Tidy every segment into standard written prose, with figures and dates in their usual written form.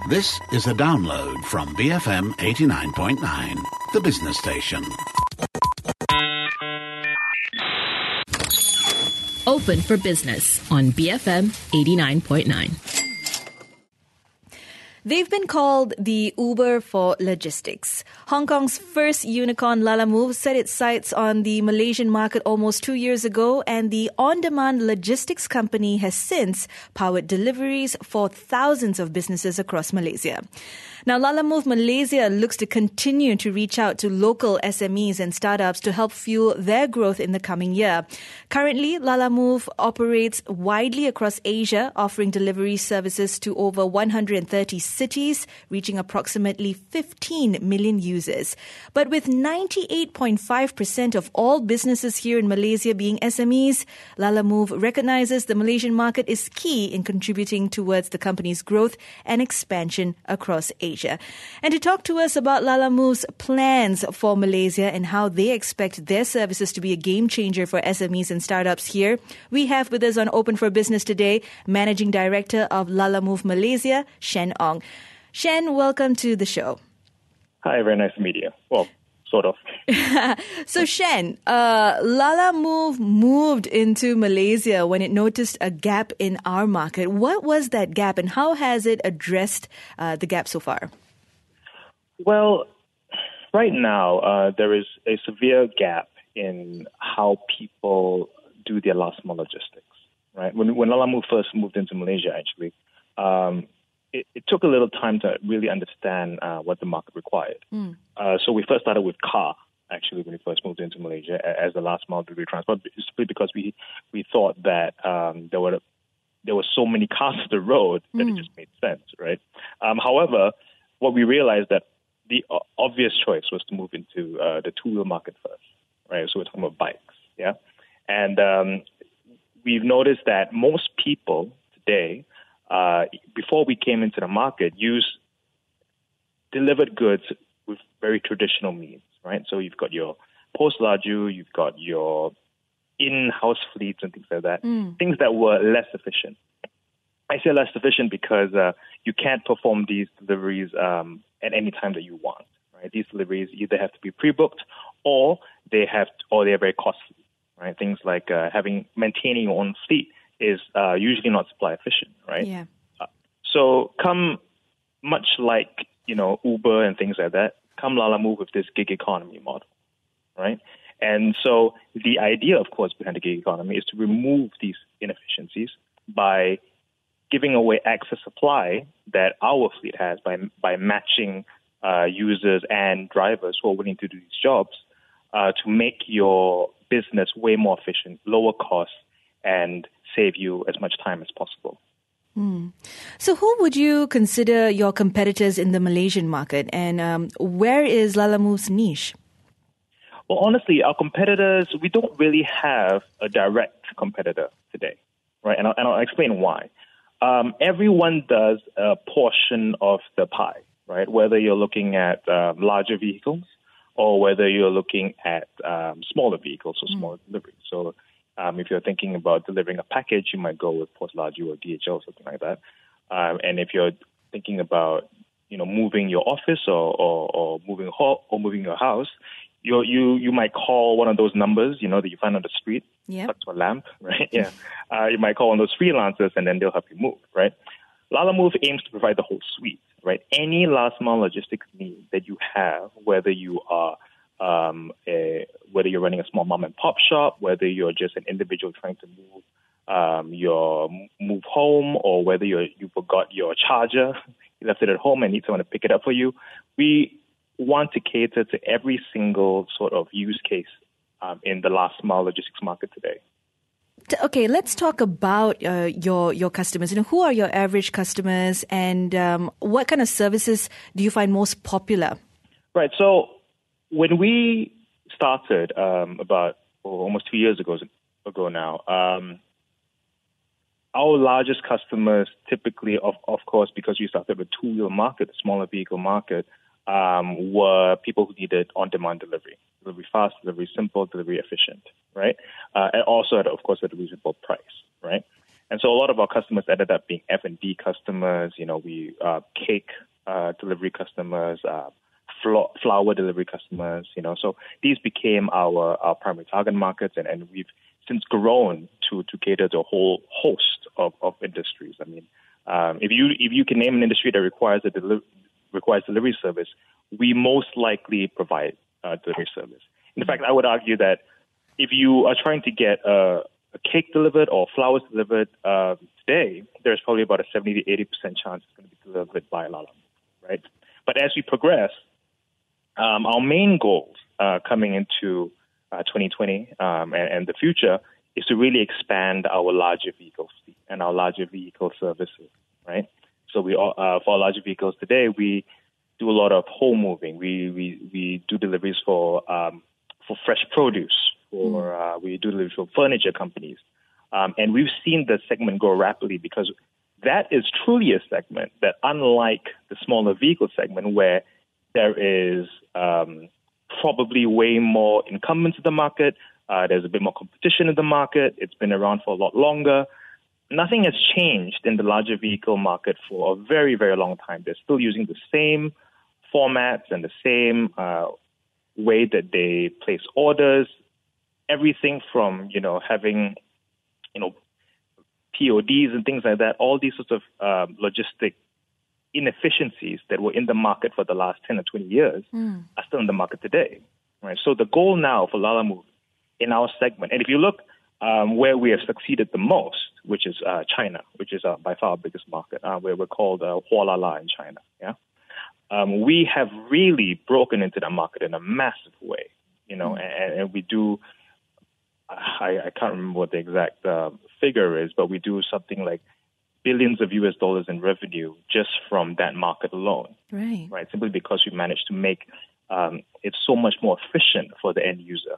This is a download from BFM 89.9, the business station. Open for Business on BFM 89.9. They've been called the Uber for logistics. Hong Kong's first unicorn Lalamove set its sights on the Malaysian market almost 2 years ago, and the on-demand logistics company has since powered deliveries for thousands of businesses across Malaysia. Now, Lalamove Malaysia looks to continue to reach out to local SMEs and startups to help fuel their growth in the coming year. Currently, Lalamove operates widely across Asia, offering delivery services to over 130 cities, reaching approximately 15 million users. But with 98.5% of all businesses here in Malaysia being SMEs, Lalamove recognizes the Malaysian market is key in contributing towards the company's growth and expansion across Asia. And to talk to us about Lalamove's plans for Malaysia and how they expect their services to be a game changer for SMEs and startups here, we have with us on Open for Business today, Managing Director of Lalamove Malaysia, Shen Ong. Shen, welcome to the show. Hi, very nice to meet you. Well, sort of. So Shen, Lalamove moved into Malaysia when it noticed a gap in our market. What was that gap and how has it addressed the gap so far? Well, right now, there is a severe gap in how people do their last mile logistics. Right? When Lalamove first moved into Malaysia, actually, it took a little time to really understand what the market required. So we first started with car, actually, when we first moved into Malaysia as the last mile delivery transport, simply because we thought that there were so many cars on the road that it just made sense, right? However, what we realized that the obvious choice was to move into the two-wheel market first, right? So we're talking about bikes, yeah? And we've noticed that most people today, before we came into the market, use delivered goods with very traditional means, right? So you've got your post laju, you've got your in-house fleets and things like that, things that were less efficient. I say less efficient because you can't perform these deliveries at any time that you want, right? These deliveries either have to be pre-booked or they're very costly, right? Things like maintaining your own fleet is usually not supply efficient, right? Yeah. So come much like, Uber and things like that, come Lalamove with this gig economy model, right? And so the idea, of course, behind the gig economy is to remove these inefficiencies by giving away excess supply that our fleet has by matching users and drivers who are willing to do these jobs to make your business way more efficient, lower cost, and save you as much time as possible. So who would you consider your competitors in the Malaysian market, and where is Lalamove's niche? Well, honestly, our competitors, we don't really have a direct competitor today, right? And I'll explain why. Everyone does a portion of the pie, right? Whether you're looking at larger vehicles or whether you're looking at smaller vehicles or smaller deliveries. So if you're thinking about delivering a package, you might go with Post Laju or DHL or something like that. And if you're thinking about, moving your office or moving your house, you might call one of those numbers, that you find on the street, touch a lamp, right? Yeah. You might call one of those freelancers and then they'll help you move, right? Lalamove aims to provide the whole suite, right? Any last mile logistics need that you have, whether you are whether you're running a small mom and pop shop, whether you're just an individual trying to move home, or whether you forgot your charger, you left it at home and need someone to pick it up for you. We want to cater to every single sort of use case in the last mile logistics market today. Okay, let's talk about your customers. Who are your average customers, and what kind of services do you find most popular? Right. So when we started about almost 2 years ago now, our largest customers typically, of course, because we started with two-wheel market, the smaller vehicle market, were people who needed on-demand delivery fast, delivery simple, delivery efficient, right? And also, of course, at a reasonable price, right? And so a lot of our customers ended up being F&B customers, we cake delivery customers, flour delivery customers, So these became our primary target markets, and we've since grown to cater to a whole host of industries. I mean, if you can name an industry that requires delivery service, we most likely provide delivery service. In fact, I would argue that if you are trying to get a cake delivered or flowers delivered today, there's probably about a 70 to 80% chance it's going to be delivered by Lala, right? But as we progress, our main goals coming into 2020 and the future is to really expand our larger vehicle fleet and our larger vehicle services, right? So for our larger vehicles today, we do a lot of home moving. We do deliveries for fresh produce, or we do deliveries for furniture companies. And we've seen the segment grow rapidly because that is truly a segment that, unlike the smaller vehicle segment, where there is probably way more incumbents in the market, there's a bit more competition in the market, it's been around for a lot longer. Nothing has changed in the larger vehicle market for a very, very long time. They're still using the same formats and the same way that they place orders. Everything from, having, PODs and things like that, all these sorts of logistic inefficiencies that were in the market for the last 10 or 20 years are still in the market today. Right? So the goal now for Lalamove in our segment, and if you look where we have succeeded the most, which is China, which is by far our biggest market, where we're called Hualala in China. Yeah, we have really broken into that market in a massive way. And we do. I can't remember what the exact figure is, but we do something like billions of US dollars in revenue just from that market alone. Right. Simply because we managed to make it so much more efficient for the end user.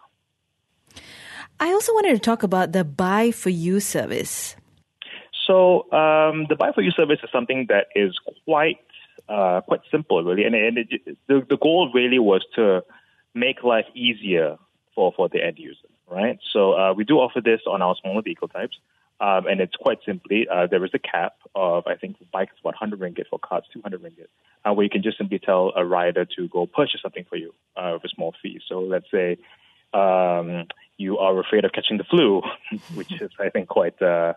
I also wanted to talk about the Buy For You service. So the Buy For You service is something that is quite simple, really. And the goal really was to make life easier for the end user, right? So we do offer this on our smaller vehicle types. And it's quite simply, there is a cap of, I think, for bikes, about 100 ringgit, for cars, 200 ringgit, where you can just simply tell a rider to go purchase something for you with a small fee. So let's say you are afraid of catching the flu, which is, I think, quite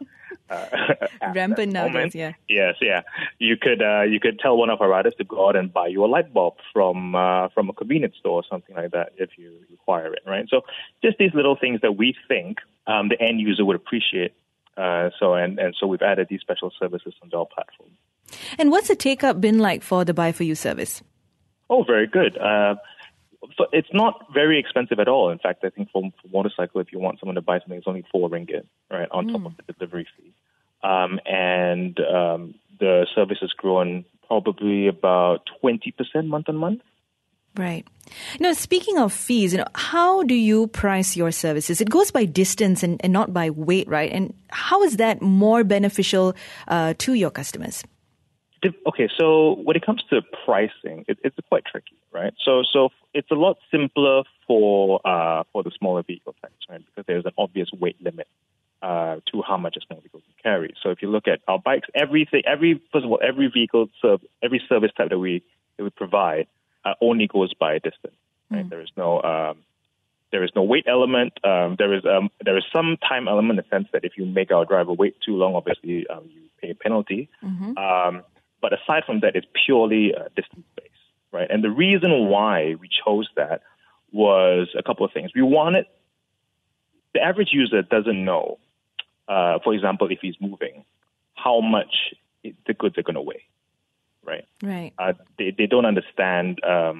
rampant nowadays. Yeah. Yes, yeah. You could tell one of our riders to go out and buy you a light bulb from a convenience store or something like that if you require it, right? So just these little things that we think the end user would appreciate. So we've added these special services onto our platform. And what's the take-up been like for the Buy For You service? Oh, very good. So it's not very expensive at all. In fact, I think for motorcycle, if you want someone to buy something, it's only 4 ringgit, right, on top of the delivery fee. And the service has grown probably about 20% month on month. Right. Now, speaking of fees, how do you price your services? It goes by distance and not by weight, right? And how is that more beneficial to your customers? Okay, so when it comes to pricing, it's quite tricky, right? So it's a lot simpler for the smaller vehicle types, right? Because there's an obvious weight limit to how much a small vehicle can carry. So if you look at our bikes, every vehicle every service type that we provide only goes by distance, right? There is no weight element. There is some time element in the sense that if you make our driver wait too long, obviously you pay a penalty. But aside from that, it's purely distance-based, right? And the reason why we chose that was a couple of things. We wanted the average user doesn't know, for example, if he's moving, how much the goods are going to weigh, right? Right. They don't understand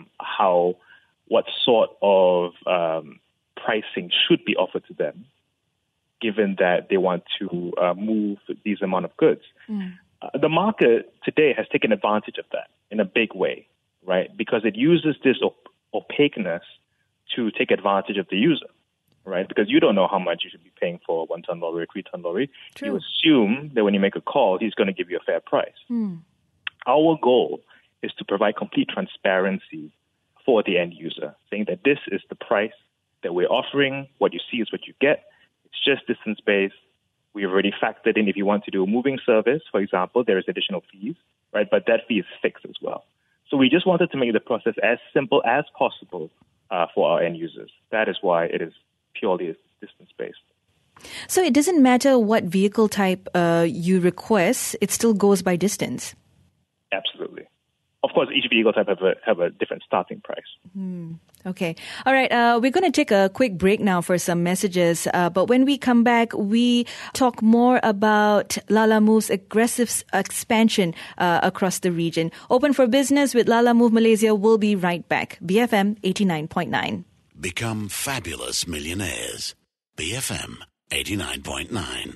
what sort of pricing should be offered to them, given that they want to move these amount of goods. The market today has taken advantage of that in a big way, right? Because it uses this opaqueness to take advantage of the user, right? Because you don't know how much you should be paying for a 1-ton lorry or 3-ton lorry. True. You assume that when you make a call, he's going to give you a fair price. Our goal is to provide complete transparency for the end user, saying that this is the price that we're offering. What you see is what you get. It's just distance-based. We've already factored in if you want to do a moving service, for example, there is additional fees, right? But that fee is fixed as well. So we just wanted to make the process as simple as possible for our end users. That is why it is purely distance-based. So it doesn't matter what vehicle type you request, it still goes by distance? Absolutely. Of course, each vehicle type have a different starting price. Okay. All right. We're going to take a quick break now for some messages. But when we come back, we talk more about Lalamove aggressive expansion across the region. Open for Business with Lalamove Malaysia. We'll be right back. BFM 89.9. Become fabulous millionaires. BFM 89.9.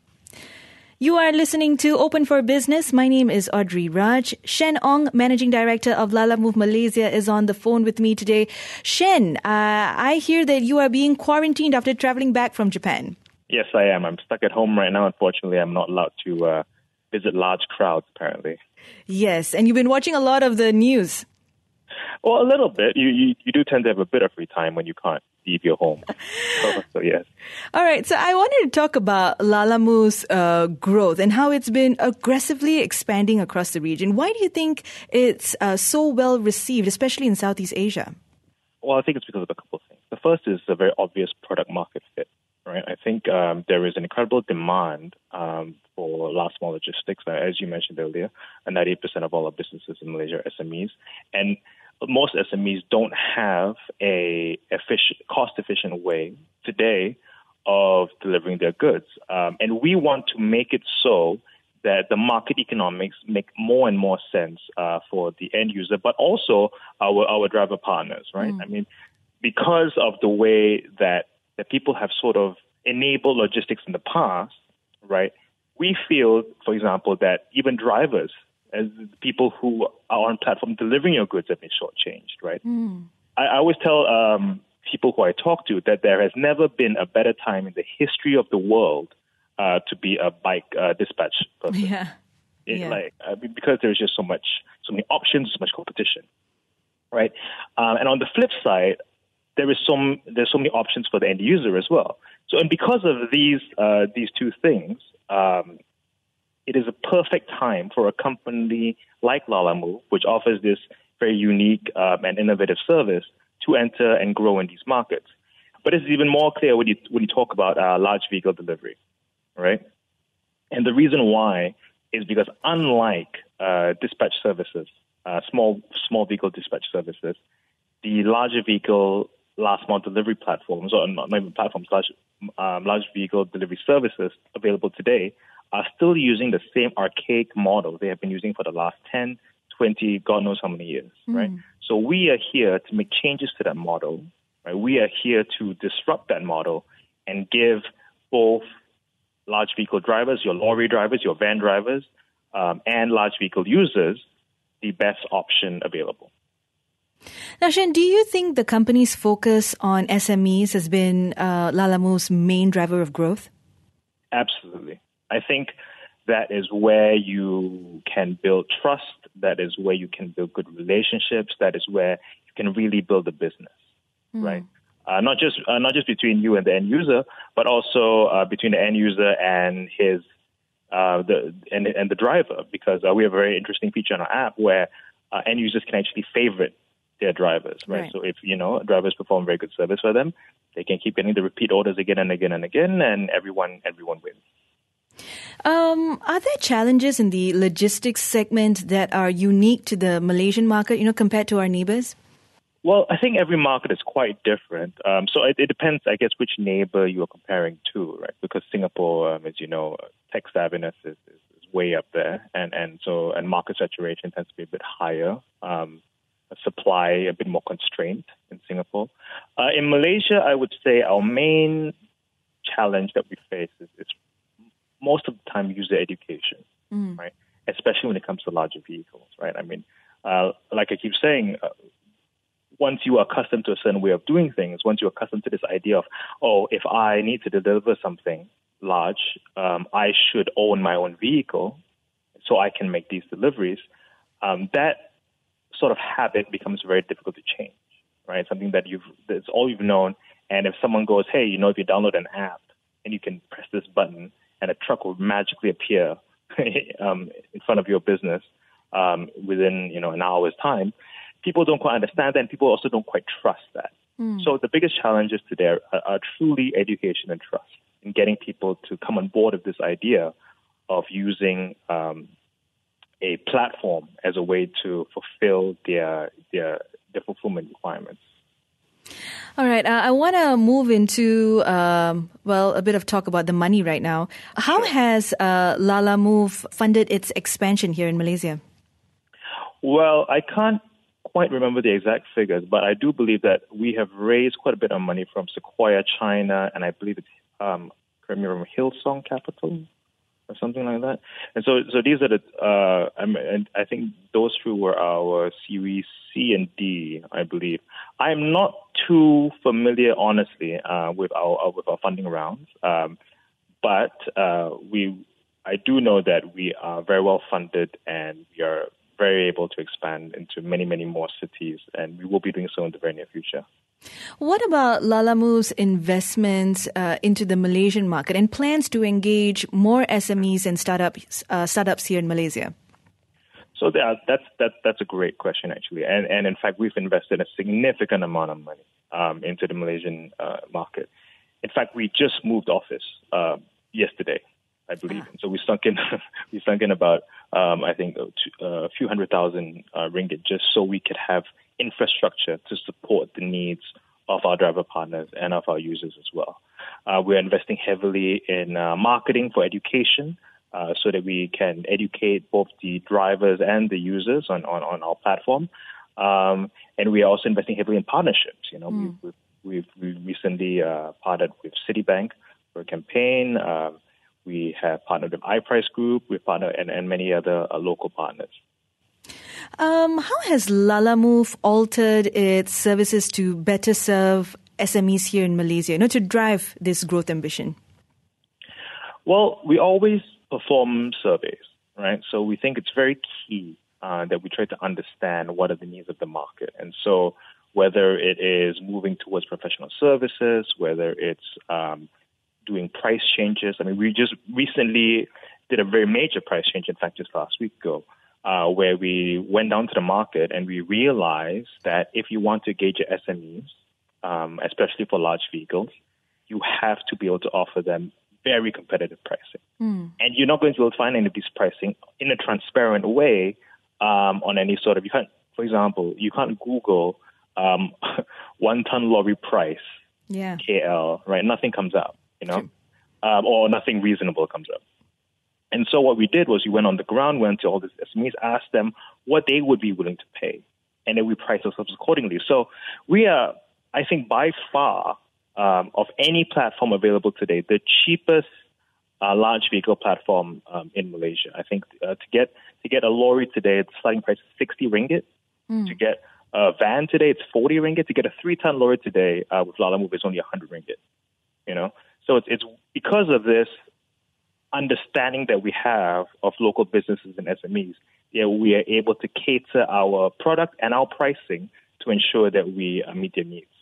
You are listening to Open for Business. My name is Audrey Raj. Shen Ong, Managing Director of Lalamove Malaysia, is on the phone with me today. Shen, I hear that you are being quarantined after traveling back from Japan. Yes, I am. I'm stuck at home right now. Unfortunately, I'm not allowed to visit large crowds, apparently. Yes, and you've been watching a lot of the news. Well, a little bit. You do tend to have a bit of free time when you can't leave your home. So yes. All right. So I wanted to talk about Lalamove's growth and how it's been aggressively expanding across the region. Why do you think it's so well received, especially in Southeast Asia? Well, I think it's because of a couple of things. The first is a very obvious product market fit, right? I think there is an incredible demand for last mile logistics, as you mentioned earlier, and 98% of all our businesses in Malaysia are SMEs. And most SMEs don't have a cost-efficient way today of delivering their goods. And we want to make it so that the market economics make more and more sense for the end user, but also our driver partners, right? I mean, because of the way that people have sort of enabled logistics in the past, right? We feel, for example, that even drivers, as people who are on platform delivering your goods, have been shortchanged, right? I always tell people who I talk to that there has never been a better time in the history of the world to be a bike dispatch person. Because there's just so many options, so much competition, right? And on the flip side, there's so many options for the end user as well. So, and because of these two things, it is a perfect time for a company like Lalamove, which offers this very unique and innovative service, to enter and grow in these markets. But it's even more clear when you talk about large vehicle delivery, right? And the reason why is because unlike dispatch services, small vehicle dispatch services, the larger vehicle last mile delivery platforms, or not even platforms, large vehicle delivery services available today are still using the same archaic model they have been using for the last 10, 20, God knows how many years, right? So we are here to make changes to that model, right? We are here to disrupt that model and give both large vehicle drivers, your lorry drivers, your van drivers, and large vehicle users the best option available. Now, Shen, do you think the company's focus on SMEs has been Lalamove's main driver of growth? Absolutely. I think that is where you can build trust. That is where you can build good relationships. That is where you can really build a business, right? Not just between you and the end user, but also between the end user and his the driver. Because we have a very interesting feature on our app where end users can actually favorite their drivers, right? So if drivers perform very good service for them, they can keep getting the repeat orders again and again and again, and everyone wins. Are there challenges in the logistics segment that are unique to the Malaysian market, compared to our neighbors? Well, I think every market is quite different. So it depends, I guess, which neighbor you are comparing to, right? Because Singapore, as you know, tech savviness is way up there, and market saturation tends to be a bit higher. Supply a bit more constrained in Singapore. In Malaysia, I would say our main challenge that we face is most of the time user education, right? Especially when it comes to larger vehicles, right? I mean, like I keep saying, once you are accustomed to a certain way of doing things, once you're accustomed to this idea of, if I need to deliver something large, I should own my own vehicle so I can make these deliveries, that sort of habit becomes very difficult to change, right? Something that's all you've known. And if someone goes, hey, if you download an app and you can press this button and a truck will magically appear in front of your business within an hour's time, people don't quite understand that, and people also don't quite trust that. So the biggest challenges today are truly education and trust, in getting people to come on board with this idea of using a platform as a way to fulfill their fulfillment requirements. All right. I want to move into, a bit of talk about the money right now. How has Lalamove funded its expansion here in Malaysia? Well, I can't quite remember the exact figures, but I do believe that we have raised quite a bit of money from Sequoia China, and I believe it's from Hillsong Capital or something like that. And so these are and I think those two were our Series C and D, I believe. I'm not too familiar, honestly, with our funding rounds, but I do know that we are very well funded, and we are very able to expand into many, many more cities, and we will be doing so in the very near future. What about Lalamove's investments into the Malaysian market and plans to engage more SMEs and startups here in Malaysia? So that's a great question, actually. And in fact, we've invested a significant amount of money into the Malaysian market. In fact, we just moved office yesterday, I believe. And so we sunk in about, I think, a few $100,000 ringgit just so we could have infrastructure to support the needs of our driver partners and of our users as well. We're investing heavily in marketing for education so that we can educate both the drivers and the users on our platform. And we are also investing heavily in partnerships. We've recently partnered with Citibank for a campaign. We have partnered with iPrice Group. We've partnered and many other local partners. How has Lalamove altered its services to better serve SMEs here in Malaysia, to drive this growth ambition? Well, we always perform surveys, right? So we think it's very key that we try to understand what are the needs of the market. And so whether it is moving towards professional services, whether it's doing price changes. I mean, we just recently did a very major price change, in fact, just last week ago, where we went down to the market and we realized that if you want to engage your SMEs, especially for large vehicles, you have to be able to offer them very competitive pricing. And you're not going to be able to find any of these pricing in a transparent way on any sort of, for example, you can't Google 1-ton lorry price, KL, right? Nothing comes up, or nothing reasonable comes up. And so what we did was we went on the ground, went to all these SMEs, asked them what they would be willing to pay, and then we priced ourselves accordingly. So we are, I think, by far, of any platform available today, the cheapest large vehicle platform in Malaysia. I think to get a lorry today, the starting price is 60 ringgit. To get a van today, it's 40 ringgit. To get a 3-ton lorry today with Lalamove, it's only 100 ringgit. So it's because of this understanding that we have of local businesses and SMEs, we are able to cater our product and our pricing to ensure that we meet their needs.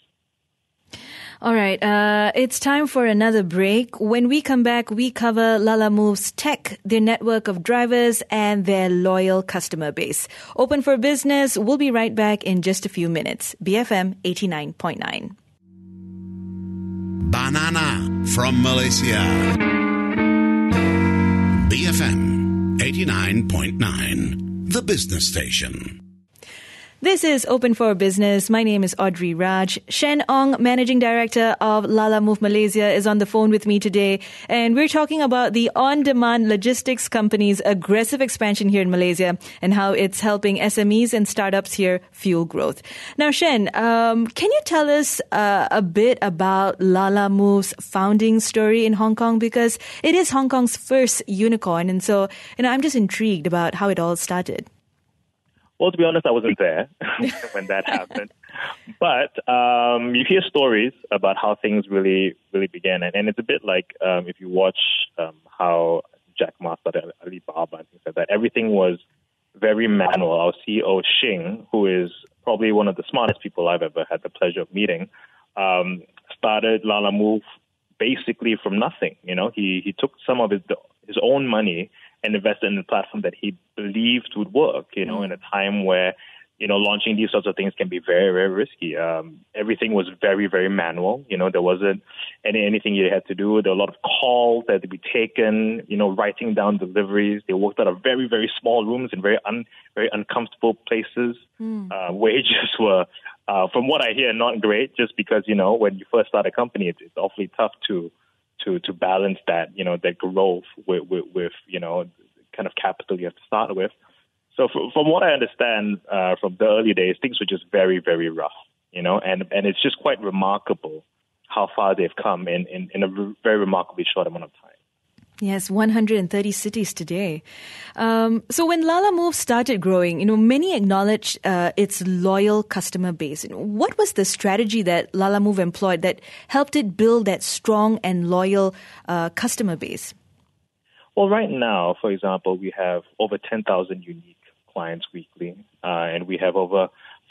All right. It's time for another break. When we come back, we cover Lalamove's tech, their network of drivers, and their loyal customer base. Open for Business. We'll be right back in just a few minutes. BFM 89.9. Banana from Malaysia. BFM 89.9, the business station. This is Open for Business. My name is Audrey Raj. Shen Ong, Managing Director of Lalamove Malaysia, is on the phone with me today. And we're talking about the on-demand logistics company's aggressive expansion here in Malaysia and how it's helping SMEs and startups here fuel growth. Now, Shen, can you tell us a bit about Lalamove's founding story in Hong Kong? Because it is Hong Kong's first unicorn. And so, I'm just intrigued about how it all started. Well, to be honest, I wasn't there when that happened. But you hear stories about how things really, really began. And it's a bit like if you watch how Jack Ma started Alibaba and things like that. Everything was very manual. Our CEO, Xing, who is probably one of the smartest people I've ever had the pleasure of meeting, started Lalamove basically from nothing. He took some of his own money and invested in a platform that he believed would work, in a time where, launching these sorts of things can be very, very risky. Everything was very, very manual. There wasn't anything you had to do. There were a lot of calls that had to be taken, writing down deliveries. They worked out of very, very small rooms in very uncomfortable places. Wages were, from what I hear, not great, just because, when you first start a company, it's awfully tough to balance that, that growth with kind of capital you have to start with. So from what I understand from the early days, things were just very, very rough, and it's just quite remarkable how far they've come in a very remarkably short amount of time. Yes, 130 cities today. So when Lalamove started growing, many acknowledge its loyal customer base. What was the strategy that Lalamove employed that helped it build that strong and loyal customer base? Well, right now, for example, we have over 10,000 unique clients weekly, and we have over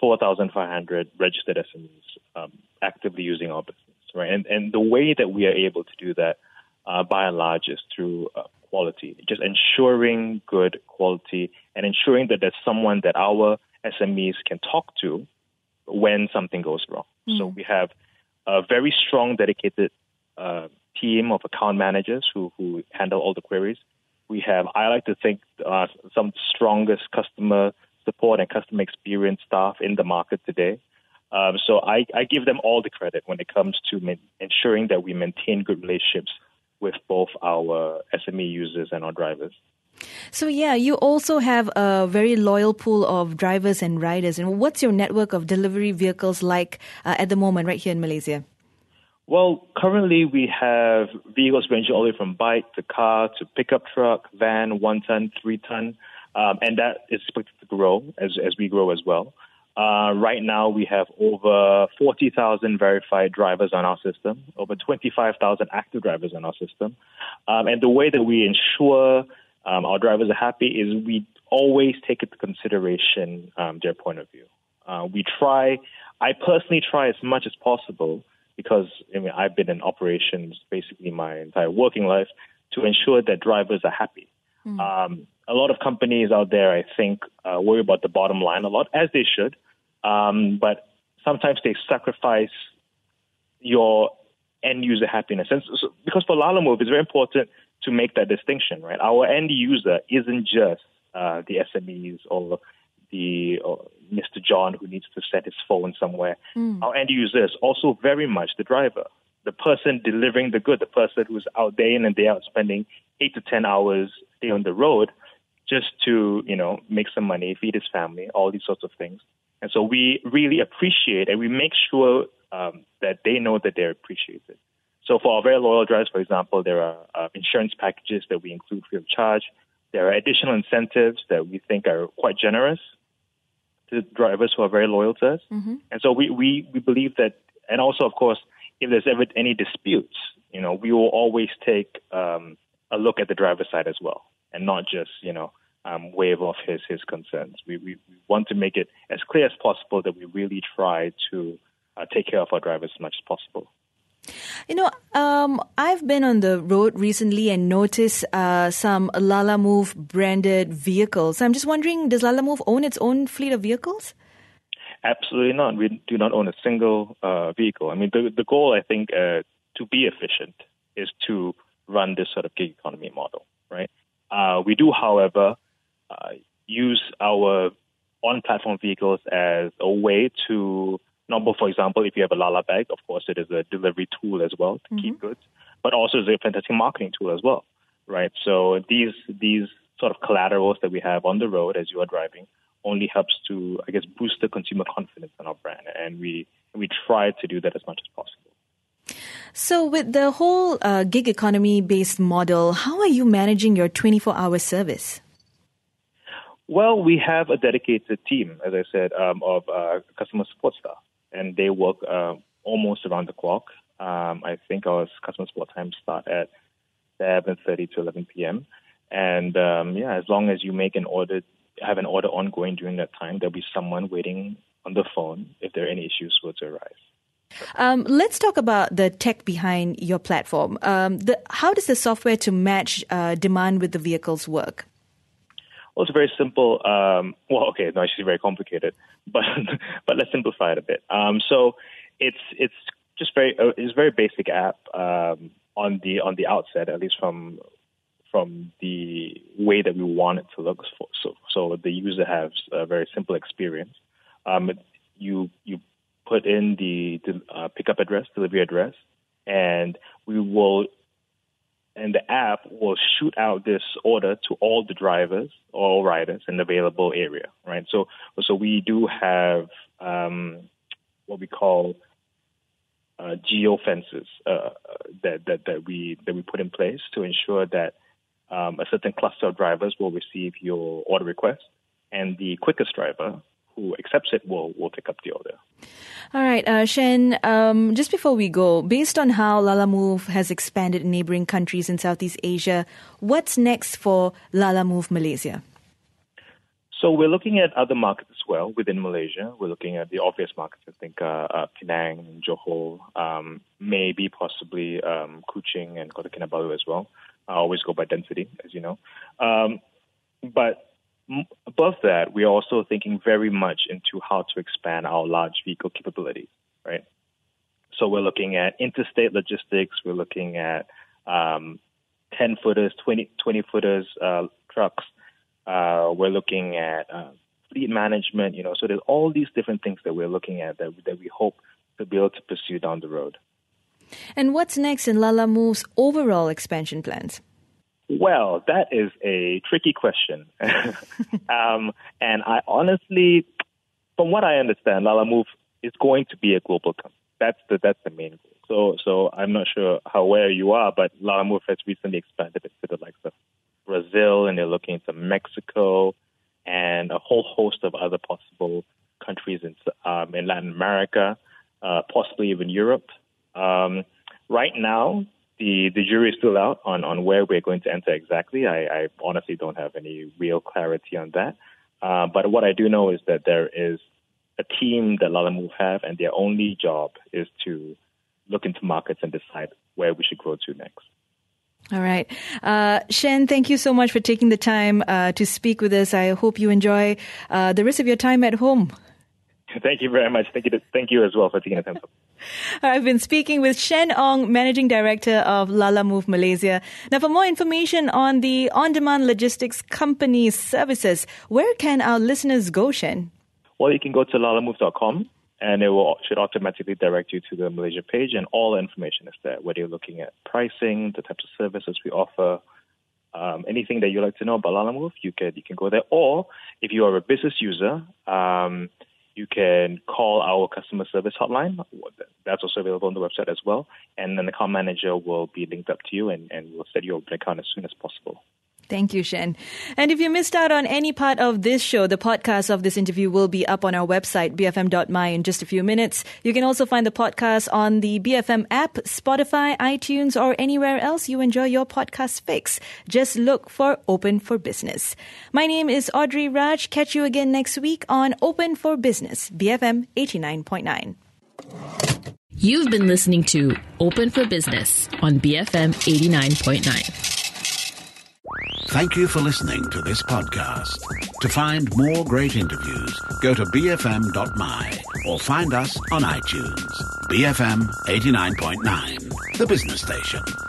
4,500 registered SMEs actively using our business, right? And the way that we are able to do that, by and large, is through quality, just ensuring good quality and ensuring that there's someone that our SMEs can talk to when something goes wrong. So we have a very strong, dedicated team of account managers who handle all the queries. We have, I like to think, some of the strongest customer support and customer experience staff in the market today. So I give them all the credit when it comes to ensuring that we maintain good relationships with both our SME users and our drivers. So you also have a very loyal pool of drivers and riders. And what's your network of delivery vehicles like at the moment right here in Malaysia? Well, currently we have vehicles ranging all the way from bike to car to pickup truck, van, 1 ton, 3 ton, and that is expected to grow as we grow as well. Right now we have over 40,000 verified drivers on our system, over 25,000 active drivers on our system. And the way that we ensure our drivers are happy is we always take into consideration their point of view. I personally try as much as possible, because I've been in operations basically my entire working life, to ensure that drivers are happy. A lot of companies out there, I think, worry about the bottom line a lot, as they should. But sometimes they sacrifice your end user happiness. And so, because for Lalamove, it's very important to make that distinction, right? Our end user isn't just the SMEs or Mr. John who needs to set his phone somewhere. Our end user is also very much the driver, the person delivering the good, the person who's out day in and day out spending 8 to 10 hours a day on the road just to, make some money, feed his family, all these sorts of things. And so we really appreciate and we make sure that they know that they're appreciated. So for our very loyal drivers, for example, there are insurance packages that we include free of charge. There are additional incentives that we think are quite generous to drivers who are very loyal to us. And so we believe that, and also, of course, if there's ever any disputes, we will always take a look at the driver's side as well, and not just, wave off his concerns. We want to make it as clear as possible that we really try to take care of our drivers as much as possible. I've been on the road recently and noticed some Lalamove branded vehicles. I'm just wondering, does Lalamove own its own fleet of vehicles? Absolutely not. We do not own a single vehicle. I mean, the goal, I think, to be efficient is to run this sort of gig economy model, right? We do, however, use our on-platform vehicles as a way to, for example, if you have a Lala bag, of course, it is a delivery tool as well to keep goods, but also is a fantastic marketing tool as well, right? So these sort of collaterals that we have on the road as you are driving only helps to, I guess, boost the consumer confidence in our brand, and we try to do that as much as possible. So with the whole gig economy-based model, how are you managing your 24-hour service? Well, we have a dedicated team, as I said, of customer support staff, and they work almost around the clock. I think our customer support times start at 7:30 to 11 p.m. And as long as you make have an order ongoing during that time, there'll be someone waiting on the phone if there are any issues were to arise. Let's talk about the tech behind your platform. How does the software to match demand with the vehicles work? Well, it's very simple. Actually very complicated, but let's simplify it a bit. So it's just very basic app on the outset, at least from the way that we want it to look. So the user has a very simple experience. You put in the pickup address, delivery address, and the app will shoot out this order to all the drivers, all riders in the available area, right? So we do have what we call geo fences that we put in place to ensure that a certain cluster of drivers will receive your order request, and the quickest driver who accepts it will pick up the order. All right, Shen, just before we go, based on how Lalamove has expanded in neighboring countries in Southeast Asia, what's next for Lalamove Malaysia? So we're looking at other markets as well within Malaysia. We're looking at the obvious markets, I think Penang, Johor, maybe possibly Kuching and Kota Kinabalu as well. I always go by density, as you know. But above that, we are also thinking very much into how to expand our large vehicle capabilities, right? So we're looking at interstate logistics. We're looking at 10-footers, 20-footers trucks. We're looking at fleet management, so there's all these different things that we're looking at that we hope to be able to pursue down the road. And what's next in Lalamove's overall expansion plans? Well, that is a tricky question. And I honestly, from what I understand, Lalamove is going to be a global company. That's the main goal. So I'm not sure how aware you are, but Lalamove has recently expanded into the likes of Brazil, and they're looking into Mexico and a whole host of other possible countries in Latin America, possibly even Europe. Right now, the jury is still out on where we're going to enter exactly. I honestly don't have any real clarity on that. But what I do know is that there is a team that Lalamove have, and their only job is to look into markets and decide where we should grow to next. All right. Shen, thank you so much for taking the time to speak with us. I hope you enjoy the rest of your time at home. Thank you very much. Thank you as well for taking the time. I've been speaking with Shen Ong, Managing Director of Lalamove Malaysia. Now, for more information on the on-demand logistics company's services, where can our listeners go, Shen? Well, you can go to lalamove.com, and it should automatically direct you to the Malaysia page, and all the information is there, whether you're looking at pricing, the types of services we offer, anything that you'd like to know about Lalamove, you can go there. Or if you are a business user, you can call our customer service hotline. That's also available on the website as well. And an account manager will be linked up to you and will set you up an account as soon as possible. Thank you, Shen. And if you missed out on any part of this show, the podcast of this interview will be up on our website, bfm.my, in just a few minutes. You can also find the podcast on the BFM app, Spotify, iTunes, or anywhere else you enjoy your podcast fix. Just look for Open for Business. My name is Audrey Raj. Catch you again next week on Open for Business, BFM 89.9. You've been listening to Open for Business on BFM 89.9. Thank you for listening to this podcast. To find more great interviews, go to bfm.my or find us on iTunes. BFM 89.9, the business station.